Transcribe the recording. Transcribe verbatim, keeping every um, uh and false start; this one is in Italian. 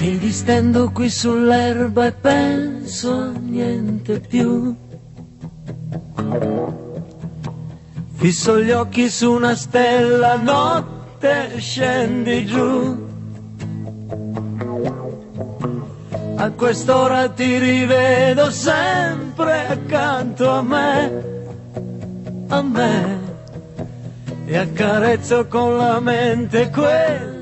Mi distendo qui sull'erba e penso a niente più. Fisso gli occhi su una stella, notte scendi giù. A quest'ora ti rivedo sempre accanto a me, a me, e accarezzo con la mente quel